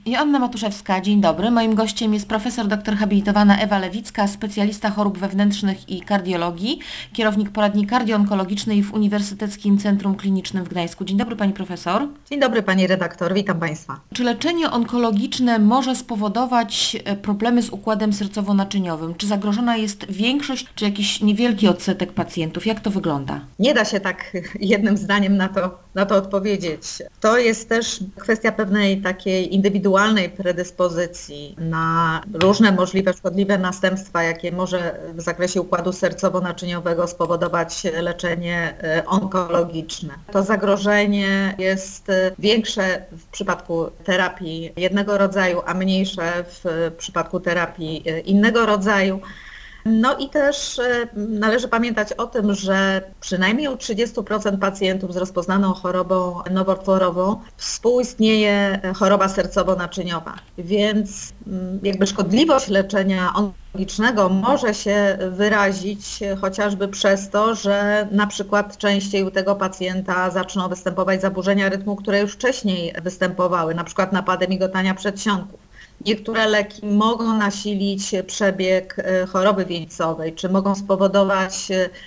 Joanna Matuszewska, dzień dobry. Moim gościem jest profesor doktor habilitowana Ewa Lewicka, specjalista chorób wewnętrznych i kardiologii, kierownik poradni kardioonkologicznej w Uniwersyteckim Centrum Klinicznym w Gdańsku. Dzień dobry pani profesor. Dzień dobry pani redaktor, witam państwa. Czy leczenie onkologiczne może spowodować problemy z układem sercowo-naczyniowym? Czy zagrożona jest większość, czy jakiś niewielki odsetek pacjentów? Jak to wygląda? Nie da się tak jednym zdaniem na to odpowiedzieć. To jest też kwestia pewnej takiej indywidualnej predyspozycji na różne możliwe szkodliwe następstwa, jakie może w zakresie układu sercowo-naczyniowego spowodować leczenie onkologiczne. To zagrożenie jest większe w przypadku terapii jednego rodzaju, a mniejsze w przypadku terapii innego rodzaju. No i też należy pamiętać o tym, że przynajmniej u 30% pacjentów z rozpoznaną chorobą nowotworową współistnieje choroba sercowo-naczyniowa, więc jakby szkodliwość leczenia onkologicznego może się wyrazić chociażby przez to, że na przykład częściej u tego pacjenta zaczną występować zaburzenia rytmu, które już wcześniej występowały, na przykład napady migotania przedsionków. Niektóre leki mogą nasilić przebieg choroby wieńcowej, czy mogą spowodować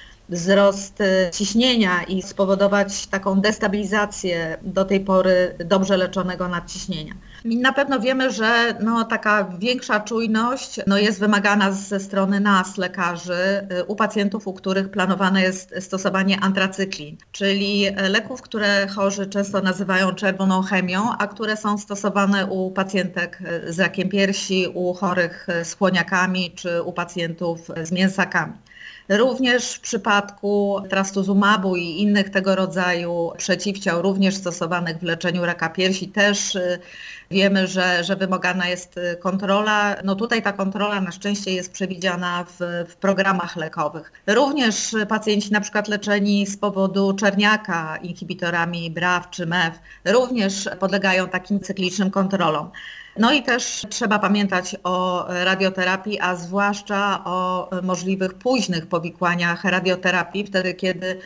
wzrost ciśnienia i spowodować taką destabilizację do tej pory dobrze leczonego nadciśnienia. I na pewno wiemy, że taka większa czujność jest wymagana ze strony nas, lekarzy, u pacjentów, u których planowane jest stosowanie antracyklin, czyli leków, które chorzy często nazywają czerwoną chemią, a które są stosowane u pacjentek z rakiem piersi, u chorych z chłoniakami czy u pacjentów z mięsakami. Również w przypadku trastuzumadu i innych tego rodzaju przeciwciał, również stosowanych w leczeniu raka piersi, też wiemy, że wymagana jest kontrola. Tutaj ta kontrola na szczęście jest przewidziana w programach lekowych. Również pacjenci na przykład leczeni z powodu czerniaka inhibitorami BRAF czy MEF również podlegają takim cyklicznym kontrolom. I też trzeba pamiętać o radioterapii, a zwłaszcza o możliwych późnych powikłaniach radioterapii, wtedy kiedy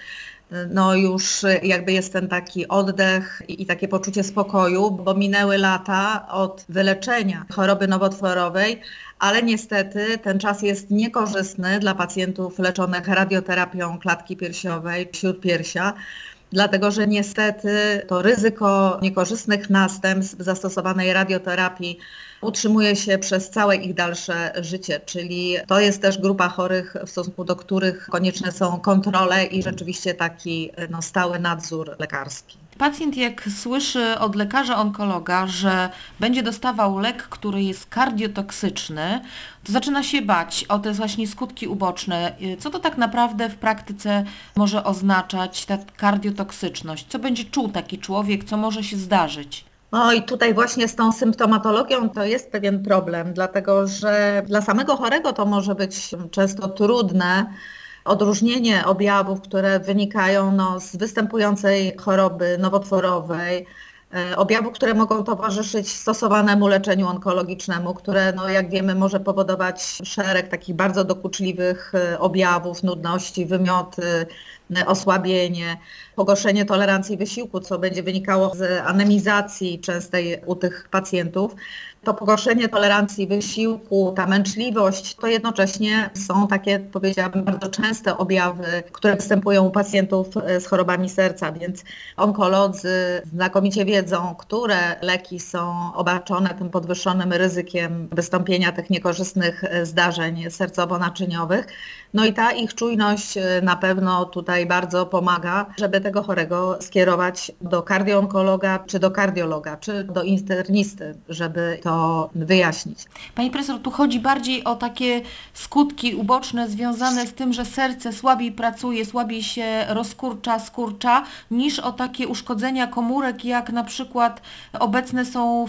już jakby jest ten taki oddech i takie poczucie spokoju, bo minęły lata od wyleczenia choroby nowotworowej, ale niestety ten czas jest niekorzystny dla pacjentów leczonych radioterapią klatki piersiowej, śródpiersia. Dlatego, że niestety to ryzyko niekorzystnych następstw zastosowanej radioterapii utrzymuje się przez całe ich dalsze życie, czyli to jest też grupa chorych, w stosunku do których konieczne są kontrole i rzeczywiście taki stały nadzór lekarski. Pacjent jak słyszy od lekarza onkologa, że będzie dostawał lek, który jest kardiotoksyczny, to zaczyna się bać o te właśnie skutki uboczne. Co to tak naprawdę w praktyce może oznaczać ta kardiotoksyczność? Co będzie czuł taki człowiek, co może się zdarzyć? I tutaj właśnie z tą symptomatologią to jest pewien problem, dlatego że dla samego chorego to może być często trudne odróżnienie objawów, które wynikają z występującej choroby nowotworowej, objawów, które mogą towarzyszyć stosowanemu leczeniu onkologicznemu, które jak wiemy może powodować szereg takich bardzo dokuczliwych objawów, nudności, wymioty, osłabienie, pogorszenie tolerancji wysiłku, co będzie wynikało z anemizacji częstej u tych pacjentów. To pogorszenie tolerancji wysiłku, ta męczliwość, to jednocześnie są takie, powiedziałabym, bardzo częste objawy, które występują u pacjentów z chorobami serca, więc onkolodzy znakomicie wiedzą, które leki są obarczone tym podwyższonym ryzykiem wystąpienia tych niekorzystnych zdarzeń sercowo-naczyniowych. I ta ich czujność na pewno tutaj bardzo pomaga, żeby tego chorego skierować do kardioonkologa, czy do kardiologa, czy do internisty, żeby to wyjaśnić. Pani profesor, tu chodzi bardziej o takie skutki uboczne związane z tym, że serce słabiej pracuje, słabiej się rozkurcza, skurcza, niż o takie uszkodzenia komórek, jak na przykład obecne są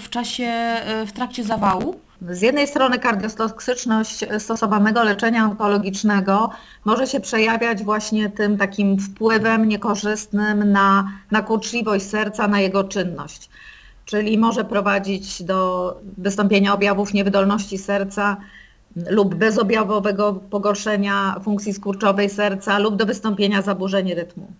w trakcie zawału? Z jednej strony kardiotoksyczność stosowanego leczenia onkologicznego może się przejawiać właśnie tym takim wpływem niekorzystnym na kurczliwość serca, na jego czynność. Czyli może prowadzić do wystąpienia objawów niewydolności serca lub bezobjawowego pogorszenia funkcji skurczowej serca lub do wystąpienia zaburzeń rytmu.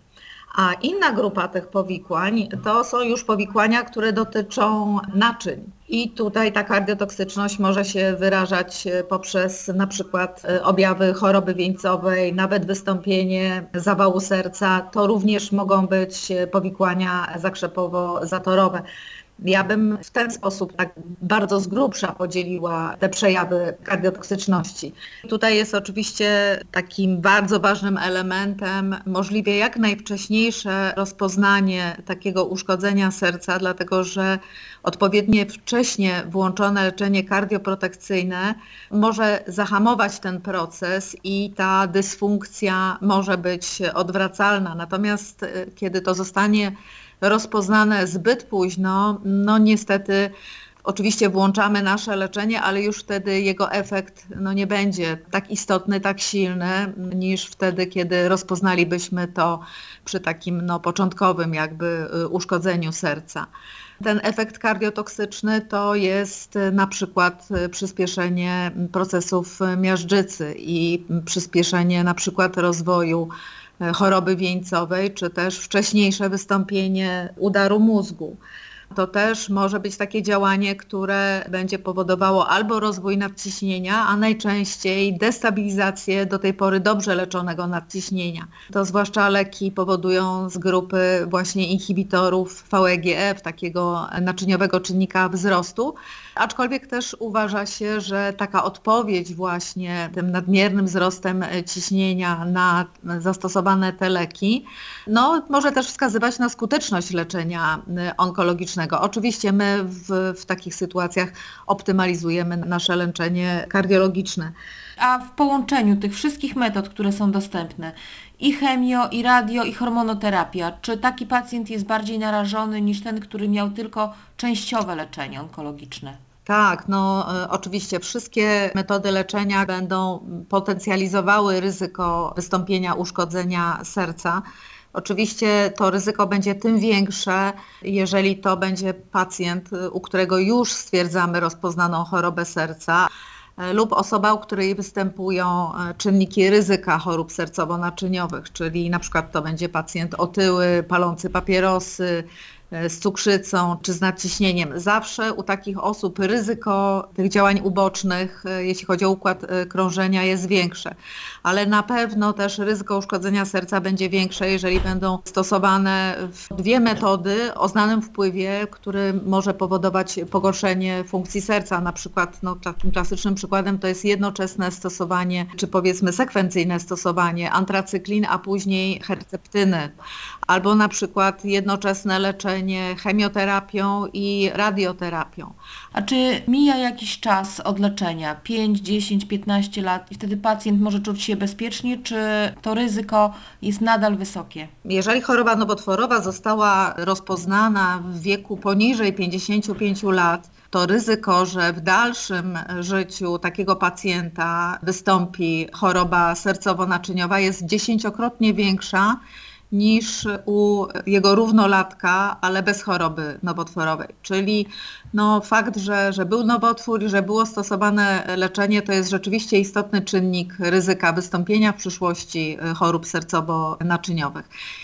A inna grupa tych powikłań to są już powikłania, które dotyczą naczyń. I tutaj ta kardiotoksyczność może się wyrażać poprzez na przykład objawy choroby wieńcowej, nawet wystąpienie zawału serca. To również mogą być powikłania zakrzepowo-zatorowe. Ja bym w ten sposób tak bardzo z grubsza podzieliła te przejawy kardiotoksyczności. Tutaj jest oczywiście takim bardzo ważnym elementem możliwie jak najwcześniejsze rozpoznanie takiego uszkodzenia serca, dlatego że odpowiednie wcześnie włączone leczenie kardioprotekcyjne może zahamować ten proces i ta dysfunkcja może być odwracalna. Natomiast kiedy to zostanie rozpoznane zbyt późno, no niestety oczywiście włączamy nasze leczenie, ale już wtedy jego efekt nie będzie tak istotny, tak silny niż wtedy, kiedy rozpoznalibyśmy to przy takim początkowym jakby uszkodzeniu serca. Ten efekt kardiotoksyczny to jest na przykład przyspieszenie procesów miażdżycy i przyspieszenie na przykład rozwoju choroby wieńcowej, czy też wcześniejsze wystąpienie udaru mózgu. To też może być takie działanie, które będzie powodowało albo rozwój nadciśnienia, a najczęściej destabilizację do tej pory dobrze leczonego nadciśnienia. To zwłaszcza leki powodują z grupy właśnie inhibitorów VEGF, takiego naczyniowego czynnika wzrostu, aczkolwiek też uważa się, że taka odpowiedź właśnie tym nadmiernym wzrostem ciśnienia na zastosowane te leki, może też wskazywać na skuteczność leczenia onkologicznego. Oczywiście my w takich sytuacjach optymalizujemy nasze leczenie kardiologiczne. A w połączeniu tych wszystkich metod, które są dostępne, i chemio, i radio, i hormonoterapia, czy taki pacjent jest bardziej narażony niż ten, który miał tylko częściowe leczenie onkologiczne? Tak, oczywiście wszystkie metody leczenia będą potencjalizowały ryzyko wystąpienia uszkodzenia serca. Oczywiście to ryzyko będzie tym większe, jeżeli to będzie pacjent, u którego już stwierdzamy rozpoznaną chorobę serca lub osoba, u której występują czynniki ryzyka chorób sercowo-naczyniowych, czyli na przykład to będzie pacjent otyły, palący papierosy, z cukrzycą czy z nadciśnieniem. Zawsze u takich osób ryzyko tych działań ubocznych, jeśli chodzi o układ krążenia, jest większe. Ale na pewno też ryzyko uszkodzenia serca będzie większe, jeżeli będą stosowane dwie metody o znanym wpływie, który może powodować pogorszenie funkcji serca. Na przykład takim klasycznym przykładem to jest jednoczesne stosowanie, czy powiedzmy sekwencyjne stosowanie antracyklin, a później herceptyny. Albo na przykład jednoczesne leczenie chemioterapią i radioterapią. A czy mija jakiś czas od leczenia, 5, 10, 15 lat i wtedy pacjent może czuć się bezpiecznie, czy to ryzyko jest nadal wysokie? Jeżeli choroba nowotworowa została rozpoznana w wieku poniżej 55 lat, to ryzyko, że w dalszym życiu takiego pacjenta wystąpi choroba sercowo-naczyniowa jest 10-krotnie większa niż u jego równolatka, ale bez choroby nowotworowej. Czyli fakt, że był nowotwór i że było stosowane leczenie, to jest rzeczywiście istotny czynnik ryzyka wystąpienia w przyszłości chorób sercowo-naczyniowych.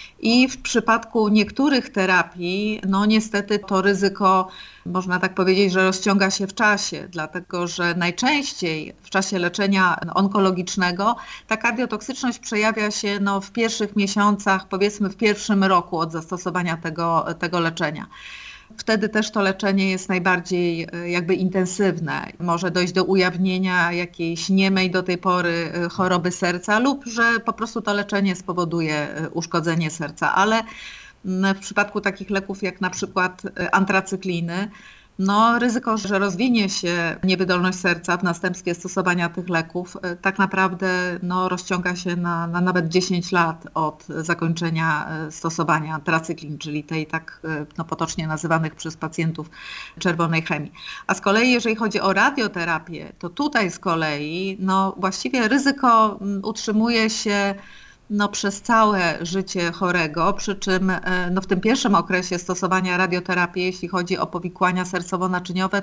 I w przypadku niektórych terapii, niestety to ryzyko, można tak powiedzieć, że rozciąga się w czasie, dlatego że najczęściej w czasie leczenia onkologicznego ta kardiotoksyczność przejawia się w pierwszych miesiącach, powiedzmy w pierwszym roku od zastosowania tego leczenia. Wtedy też to leczenie jest najbardziej jakby intensywne. Może dojść do ujawnienia jakiejś niemej do tej pory choroby serca lub że po prostu to leczenie spowoduje uszkodzenie serca. Ale w przypadku takich leków jak na przykład antracykliny, ryzyko, że rozwinie się niewydolność serca w następstwie stosowania tych leków, tak naprawdę rozciąga się na nawet 10 lat od zakończenia stosowania antracyklin, czyli tej tak potocznie nazywanych przez pacjentów czerwonej chemii. A z kolei jeżeli chodzi o radioterapię, to tutaj z kolei właściwie ryzyko utrzymuje się przez całe życie chorego, przy czym w tym pierwszym okresie stosowania radioterapii, jeśli chodzi o powikłania sercowo-naczyniowe,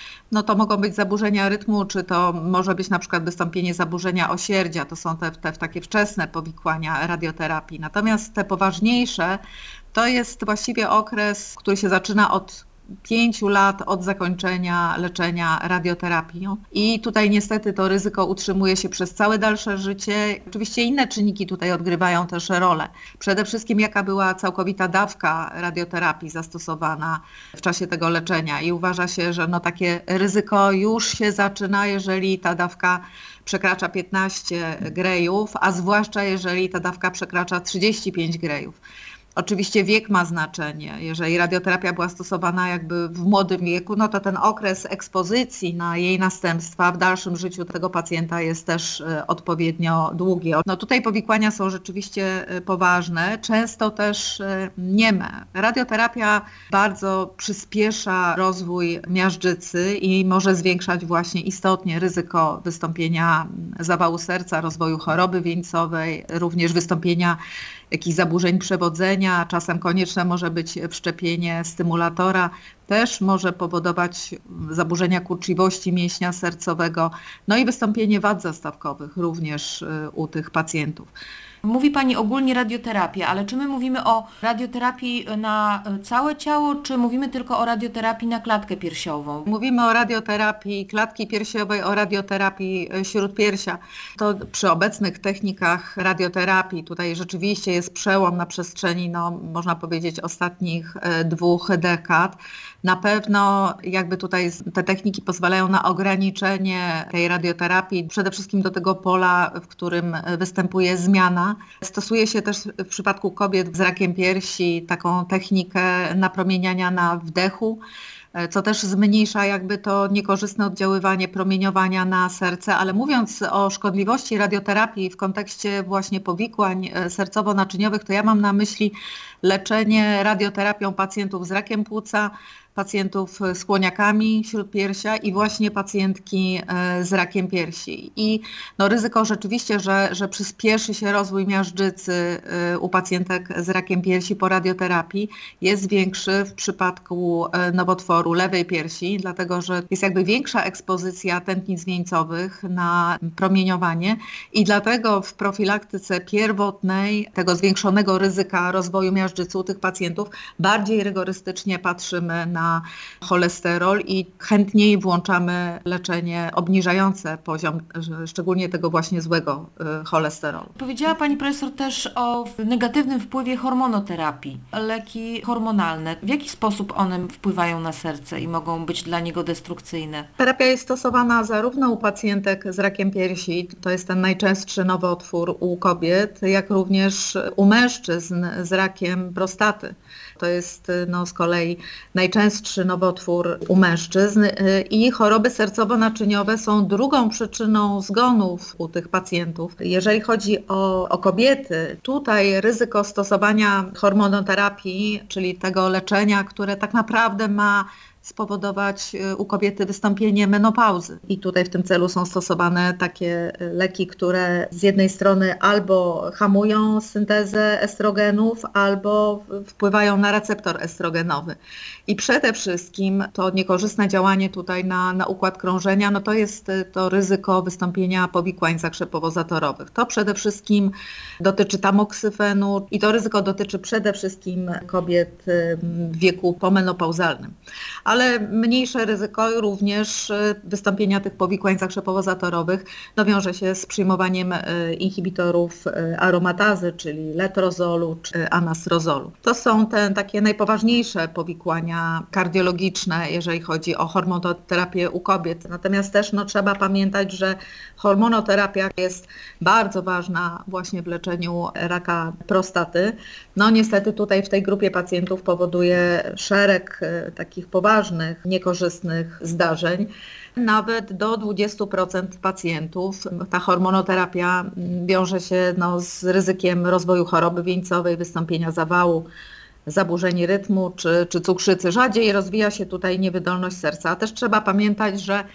to mogą być zaburzenia rytmu, czy to może być na przykład wystąpienie zaburzenia osierdzia, to są te takie wczesne powikłania radioterapii. Natomiast te poważniejsze to jest właściwie okres, który się zaczyna od 5 lat od zakończenia leczenia radioterapią i tutaj niestety to ryzyko utrzymuje się przez całe dalsze życie. Oczywiście inne czynniki tutaj odgrywają też rolę. Przede wszystkim jaka była całkowita dawka radioterapii zastosowana w czasie tego leczenia i uważa się, że takie ryzyko już się zaczyna, jeżeli ta dawka przekracza 15 grejów, a zwłaszcza jeżeli ta dawka przekracza 35 grejów. Oczywiście wiek ma znaczenie. Jeżeli radioterapia była stosowana jakby w młodym wieku, to ten okres ekspozycji na jej następstwa w dalszym życiu tego pacjenta jest też odpowiednio długi. Tutaj powikłania są rzeczywiście poważne, często też nieme. Radioterapia bardzo przyspiesza rozwój miażdżycy i może zwiększać właśnie istotnie ryzyko wystąpienia zawału serca, rozwoju choroby wieńcowej, również wystąpienia jakichś zaburzeń przewodzenia, czasem konieczne może być wszczepienie stymulatora, też może powodować zaburzenia kurczliwości mięśnia sercowego, i wystąpienie wad zastawkowych również u tych pacjentów. Mówi Pani ogólnie radioterapia, ale czy my mówimy o radioterapii na całe ciało, czy mówimy tylko o radioterapii na klatkę piersiową? Mówimy o radioterapii klatki piersiowej, o radioterapii śródpiersia. To przy obecnych technikach radioterapii tutaj rzeczywiście jest przełom na przestrzeni, można powiedzieć, ostatnich 2 dekad. Na pewno jakby tutaj te techniki pozwalają na ograniczenie tej radioterapii, przede wszystkim do tego pola, w którym występuje zmiana. Stosuje się też w przypadku kobiet z rakiem piersi taką technikę napromieniania na wdechu, co też zmniejsza jakby to niekorzystne oddziaływanie promieniowania na serce, ale mówiąc o szkodliwości radioterapii w kontekście właśnie powikłań sercowo-naczyniowych, to ja mam na myśli leczenie radioterapią pacjentów z rakiem płuca, pacjentów z chłoniakami śródpiersia i właśnie pacjentki z rakiem piersi. I ryzyko rzeczywiście, że przyspieszy się rozwój miażdżycy u pacjentek z rakiem piersi po radioterapii, jest większy w przypadku nowotworu lewej piersi, dlatego że jest jakby większa ekspozycja tętnic wieńcowych na promieniowanie i dlatego w profilaktyce pierwotnej tego zwiększonego ryzyka rozwoju miażdżycy u tych pacjentów bardziej rygorystycznie patrzymy na cholesterol i chętniej włączamy leczenie obniżające poziom, szczególnie tego właśnie złego cholesterolu. Powiedziała Pani profesor też o negatywnym wpływie hormonoterapii. Leki hormonalne, w jaki sposób one wpływają na serce i mogą być dla niego destrukcyjne? Terapia jest stosowana zarówno u pacjentek z rakiem piersi, to jest ten najczęstszy nowotwór u kobiet, jak również u mężczyzn z rakiem prostaty. To jest z kolei najczęstszy nowotwór u mężczyzn i choroby sercowo-naczyniowe są drugą przyczyną zgonów u tych pacjentów. Jeżeli chodzi o kobiety, tutaj ryzyko stosowania hormonoterapii, czyli tego leczenia, które tak naprawdę ma spowodować u kobiety wystąpienie menopauzy. I tutaj w tym celu są stosowane takie leki, które z jednej strony albo hamują syntezę estrogenów, albo wpływają na receptor estrogenowy. I przede wszystkim to niekorzystne działanie tutaj na układ krążenia, to jest to ryzyko wystąpienia powikłań zakrzepowo-zatorowych. To przede wszystkim dotyczy tamoksyfenu i to ryzyko dotyczy przede wszystkim kobiet w wieku pomenopauzalnym. Ale mniejsze ryzyko również wystąpienia tych powikłań zakrzepowo-zatorowych wiąże się z przyjmowaniem inhibitorów aromatazy, czyli letrozolu czy anastrozolu. To są te takie najpoważniejsze powikłania kardiologiczne, jeżeli chodzi o hormonoterapię u kobiet. Natomiast też trzeba pamiętać, że hormonoterapia jest bardzo ważna właśnie w leczeniu raka prostaty. Niestety tutaj w tej grupie pacjentów powoduje szereg takich poważnych, niekorzystnych zdarzeń. Nawet do 20% pacjentów ta hormonoterapia wiąże się z ryzykiem rozwoju choroby wieńcowej, wystąpienia zawału, zaburzeń rytmu czy cukrzycy. Rzadziej rozwija się tutaj niewydolność serca. A też trzeba pamiętać, że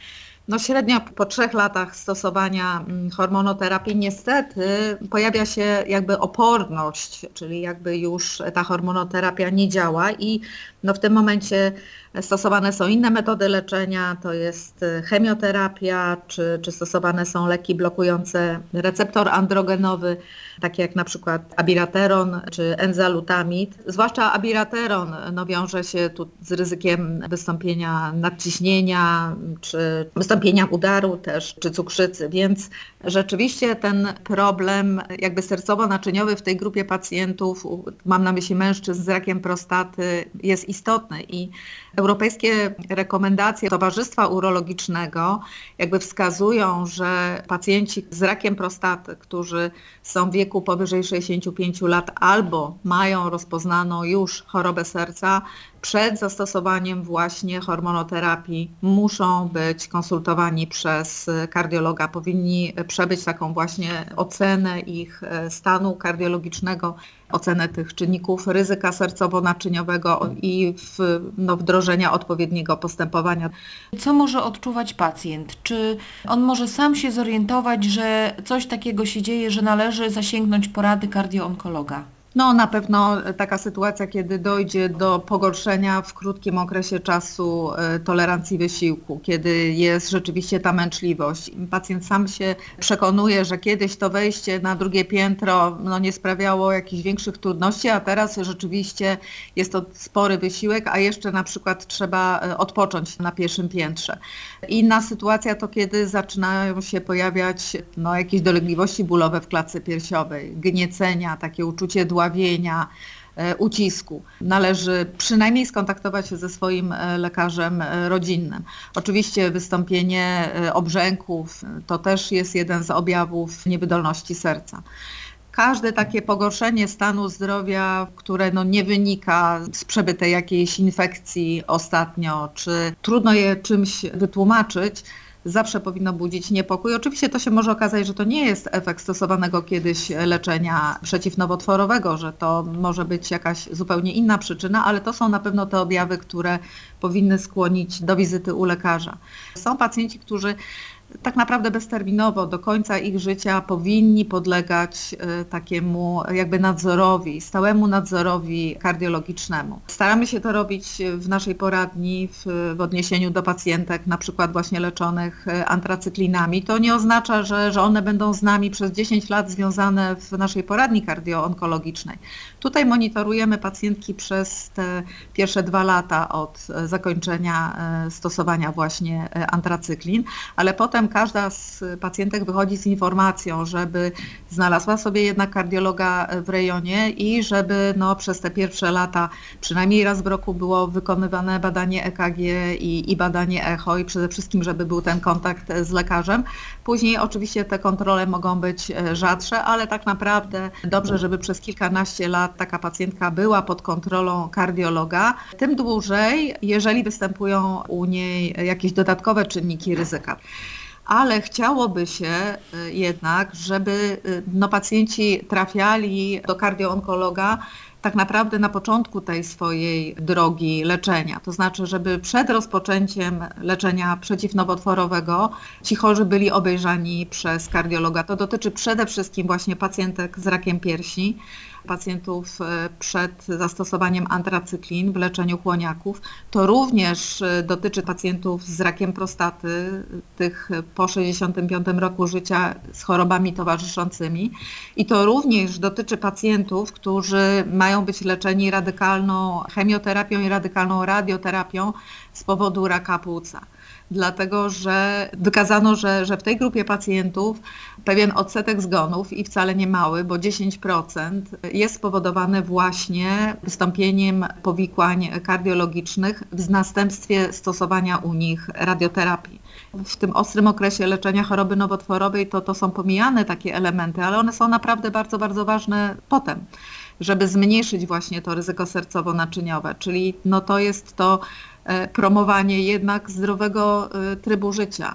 No średnio po 3 latach stosowania hormonoterapii niestety pojawia się jakby oporność, czyli jakby już ta hormonoterapia nie działa i no w tym momencie stosowane są inne metody leczenia, to jest chemioterapia, czy stosowane są leki blokujące receptor androgenowy, takie jak na przykład abirateron czy enzalutamid. Zwłaszcza abirateron wiąże się tu z ryzykiem wystąpienia nadciśnienia, czy wystąpienia udaru też, czy cukrzycy, więc rzeczywiście ten problem jakby sercowo-naczyniowy w tej grupie pacjentów, mam na myśli mężczyzn z rakiem prostaty, jest istotny i europejskie rekomendacje Towarzystwa Urologicznego jakby wskazują, że pacjenci z rakiem prostaty, którzy są w wieku powyżej 65 lat albo mają rozpoznaną już chorobę serca, przed zastosowaniem właśnie hormonoterapii muszą być konsultowani przez kardiologa. Powinni przebyć taką właśnie ocenę ich stanu kardiologicznego, ocenę tych czynników ryzyka sercowo-naczyniowego i wdrożenia odpowiedniego postępowania. Co może odczuwać pacjent? Czy on może sam się zorientować, że coś takiego się dzieje, że należy zasięgnąć porady kardioonkologa? No na pewno taka sytuacja, kiedy dojdzie do pogorszenia w krótkim okresie czasu tolerancji wysiłku, kiedy jest rzeczywiście ta męczliwość. Pacjent sam się przekonuje, że kiedyś to wejście na drugie piętro nie sprawiało jakichś większych trudności, a teraz rzeczywiście jest to spory wysiłek, a jeszcze na przykład trzeba odpocząć na pierwszym piętrze. Inna sytuacja to kiedy zaczynają się pojawiać jakieś dolegliwości bólowe w klatce piersiowej, gniecenia, takie uczucie dławienia, ucisku. Należy przynajmniej skontaktować się ze swoim lekarzem rodzinnym. Oczywiście wystąpienie obrzęków to też jest jeden z objawów niewydolności serca. Każde takie pogorszenie stanu zdrowia, które nie wynika z przebytej jakiejś infekcji ostatnio, czy trudno je czymś wytłumaczyć, zawsze powinno budzić niepokój. Oczywiście to się może okazać, że to nie jest efekt stosowanego kiedyś leczenia przeciwnowotworowego, że to może być jakaś zupełnie inna przyczyna, ale to są na pewno te objawy, które powinny skłonić do wizyty u lekarza. Są pacjenci, którzy tak naprawdę bezterminowo do końca ich życia powinni podlegać takiemu jakby nadzorowi, stałemu nadzorowi kardiologicznemu. Staramy się to robić w naszej poradni w odniesieniu do pacjentek na przykład właśnie leczonych antracyklinami. To nie oznacza, że one będą z nami przez 10 lat związane w naszej poradni kardioonkologicznej. Tutaj monitorujemy pacjentki przez te pierwsze 2 lata od zakończenia stosowania właśnie antracyklin, ale potem każda z pacjentek wychodzi z informacją, żeby znalazła sobie jednak kardiologa w rejonie i żeby przez te pierwsze lata przynajmniej raz w roku było wykonywane badanie EKG i badanie echo i przede wszystkim, żeby był ten kontakt z lekarzem. Później oczywiście te kontrole mogą być rzadsze, ale tak naprawdę dobrze, żeby przez kilkanaście lat taka pacjentka była pod kontrolą kardiologa, tym dłużej, jeżeli występują u niej jakieś dodatkowe czynniki ryzyka. Ale chciałoby się jednak, żeby pacjenci trafiali do kardioonkologa tak naprawdę na początku tej swojej drogi leczenia. To znaczy, żeby przed rozpoczęciem leczenia przeciwnowotworowego ci chorzy byli obejrzani przez kardiologa. To dotyczy przede wszystkim właśnie pacjentek z rakiem piersi, pacjentów przed zastosowaniem antracyklin w leczeniu chłoniaków. To również dotyczy pacjentów z rakiem prostaty, tych po 65 roku życia z chorobami towarzyszącymi. I to również dotyczy pacjentów, którzy mają być leczeni radykalną chemioterapią i radykalną radioterapią z powodu raka płuca. Dlatego, że wykazano, że w tej grupie pacjentów pewien odsetek zgonów i wcale nie mały, bo 10% jest spowodowany właśnie wystąpieniem powikłań kardiologicznych w następstwie stosowania u nich radioterapii. W tym ostrym okresie leczenia choroby nowotworowej to są pomijane takie elementy, ale one są naprawdę bardzo, bardzo ważne potem, żeby zmniejszyć właśnie to ryzyko sercowo-naczyniowe, czyli to jest to promowanie jednak zdrowego trybu życia.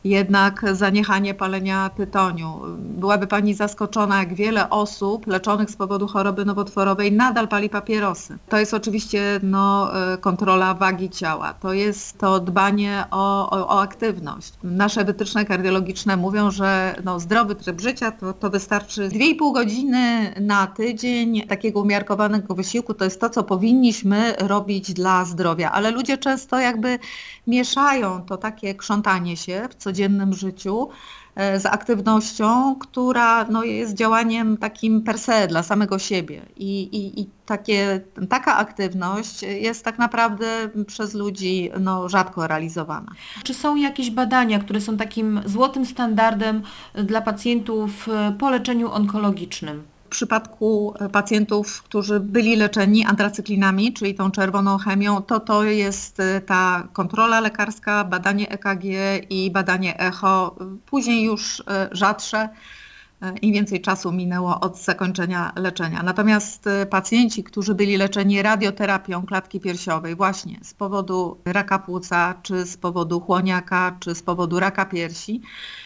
jednak zaniechanie palenia tytoniu. Byłaby Pani zaskoczona, jak wiele osób leczonych z powodu choroby nowotworowej nadal pali papierosy. To jest oczywiście kontrola wagi ciała, to jest to dbanie o aktywność. Nasze wytyczne kardiologiczne mówią, że zdrowy tryb życia to wystarczy 2,5 godziny na tydzień takiego umiarkowanego wysiłku. To jest to, co powinniśmy robić dla zdrowia, ale ludzie często jakby mieszają to takie krzątanie się w codziennym życiu z aktywnością, która jest działaniem takim per se dla samego siebie. I taka aktywność jest tak naprawdę przez ludzi rzadko realizowana. Czy są jakieś badania, które są takim złotym standardem dla pacjentów po leczeniu onkologicznym? W przypadku pacjentów, którzy byli leczeni antracyklinami, czyli tą czerwoną chemią, to jest ta kontrola lekarska, badanie EKG i badanie echo. Później już rzadsze, im więcej czasu minęło od zakończenia leczenia. Natomiast pacjenci, którzy byli leczeni radioterapią klatki piersiowej właśnie z powodu raka płuca, czy z powodu chłoniaka, czy z powodu raka piersi,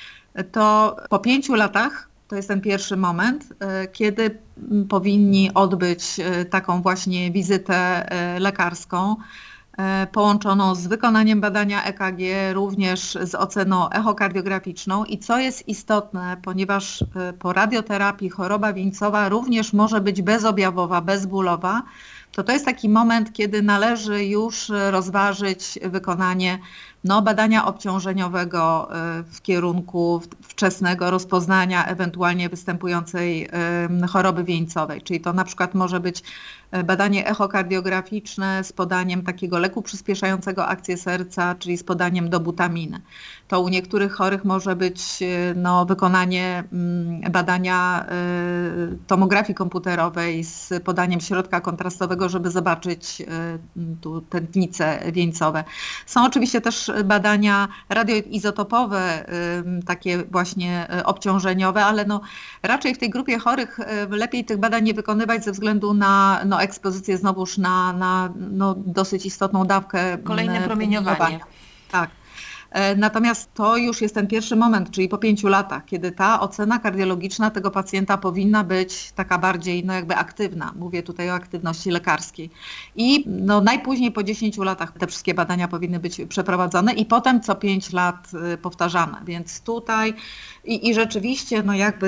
to po 5 latach to jest ten pierwszy moment, kiedy powinni odbyć taką właśnie wizytę lekarską, połączoną z wykonaniem badania EKG, również z oceną echokardiograficzną. I co jest istotne, ponieważ po radioterapii choroba wieńcowa również może być bezobjawowa, bezbólowa, to jest taki moment, kiedy należy już rozważyć wykonanie badania obciążeniowego w kierunku wczesnego rozpoznania ewentualnie występującej choroby wieńcowej. Czyli to na przykład może być badanie echokardiograficzne z podaniem takiego leku przyspieszającego akcję serca, czyli z podaniem dobutaminy. To u niektórych chorych może być wykonanie badania tomografii komputerowej z podaniem środka kontrastowego, żeby zobaczyć tu tętnice wieńcowe. Są oczywiście też badania radioizotopowe, takie właśnie obciążeniowe, ale raczej w tej grupie chorych lepiej tych badań nie wykonywać ze względu na ekspozycję znowuż na dosyć istotną dawkę. Kolejne promieniowanie. Tak. Natomiast to już jest ten pierwszy moment, czyli po 5 latach, kiedy ta ocena kardiologiczna tego pacjenta powinna być taka bardziej jakby aktywna. Mówię tutaj o aktywności lekarskiej. I najpóźniej po 10 latach te wszystkie badania powinny być przeprowadzone i potem co 5 lat powtarzane. Więc tutaj i rzeczywiście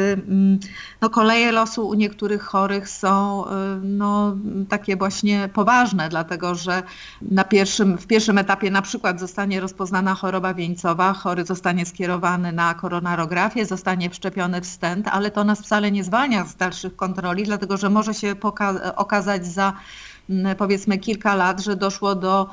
koleje losu u niektórych chorych są takie właśnie poważne, dlatego że w pierwszym etapie na przykład zostanie rozpoznana choroba wieńcowa, chory zostanie skierowany na koronarografię, zostanie wszczepiony w stent, ale to nas wcale nie zwalnia z dalszych kontroli, dlatego że może się okazać za powiedzmy kilka lat, że doszło do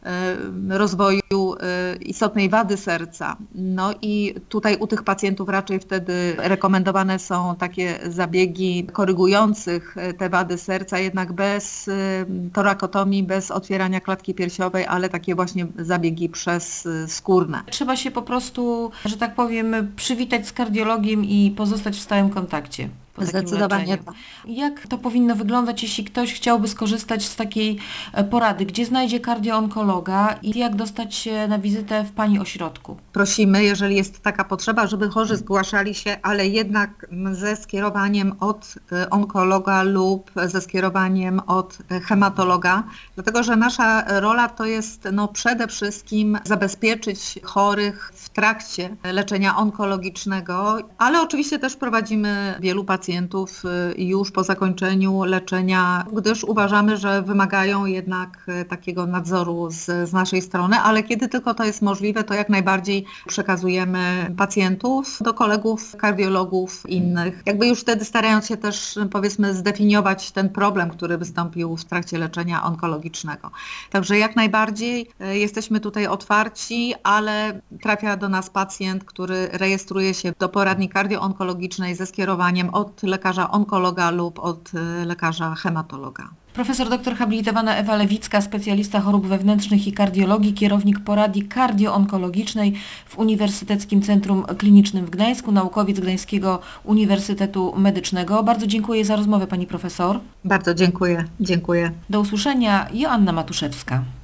rozwoju istotnej wady serca. I tutaj u tych pacjentów raczej wtedy rekomendowane są takie zabiegi korygujących te wady serca, jednak bez torakotomii, bez otwierania klatki piersiowej, ale takie właśnie zabiegi skórne. Trzeba się po prostu, że tak powiem, przywitać z kardiologiem i pozostać w stałym kontakcie. Zdecydowanie tak. Jak to powinno wyglądać, jeśli ktoś chciałby skorzystać z takiej porady? Gdzie znajdzie kardioonkologa i jak dostać się na wizytę w Pani ośrodku? Prosimy, jeżeli jest taka potrzeba, żeby chorzy zgłaszali się, ale jednak ze skierowaniem od onkologa lub ze skierowaniem od hematologa, dlatego że nasza rola to jest przede wszystkim zabezpieczyć chorych w trakcie leczenia onkologicznego, ale oczywiście też prowadzimy wielu pacjentów już po zakończeniu leczenia, gdyż uważamy, że wymagają jednak takiego nadzoru z naszej strony, ale kiedy tylko to jest możliwe, to jak najbardziej przekazujemy pacjentów do kolegów, kardiologów innych. Jakby już wtedy starając się też powiedzmy zdefiniować ten problem, który wystąpił w trakcie leczenia onkologicznego. Także jak najbardziej jesteśmy tutaj otwarci, ale trafia do nas pacjent, który rejestruje się do poradni kardioonkologicznej ze skierowaniem od lekarza onkologa lub od lekarza hematologa. Profesor dr habilitowana Ewa Lewicka, specjalista chorób wewnętrznych i kardiologii, kierownik poradni kardioonkologicznej w Uniwersyteckim Centrum Klinicznym w Gdańsku, naukowiec Gdańskiego Uniwersytetu Medycznego. Bardzo dziękuję za rozmowę Pani Profesor. Bardzo dziękuję. Dziękuję. Do usłyszenia. Joanna Matuszewska.